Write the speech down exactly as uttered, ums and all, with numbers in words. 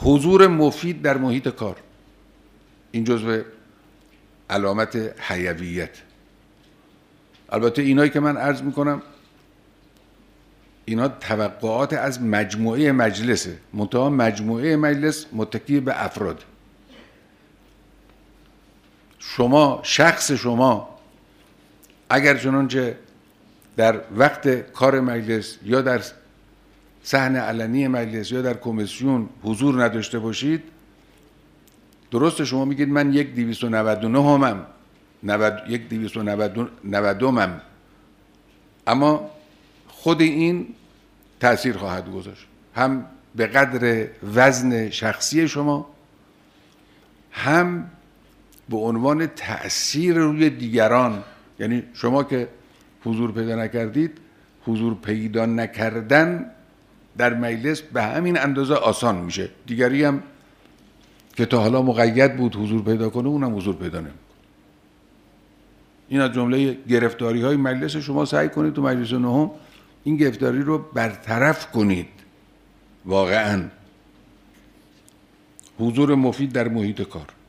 حضور مفید در محیط کار، این جزو علامت حیویت. البته اینایی که من عرض میکنم اینا توقعات از مجموعه مجلسه، منتها مجموعه مجلس متکی به افراد. شما شخص شما اگر چنانچه در وقت کار مجلس یا در صحن علنی مجلس یا در کمیسیون حضور نداشته باشید، درسته شما میگید من یک دویست و نود و نه همم، یک دویست و نود همم، اما خود این تأثیر خواهد گذاشت هم به قدر وزن شخصی شما، هم به عنوان تأثیر روی دیگران. یعنی شما که حضور پیدا نکردید، حضور پیدا نکردن در مجلس به همین اندازه آسان میشه. دیگری هم که تا حالا مقید بود حضور پیدا کنه اونم حضور پیدا نمیکنه. این از جمله گرفتاری های مجلس. شما سعی کنید تو مجلس نهم این گرفتاری رو برطرف کنید. واقعا حضور مفید در محیط کار.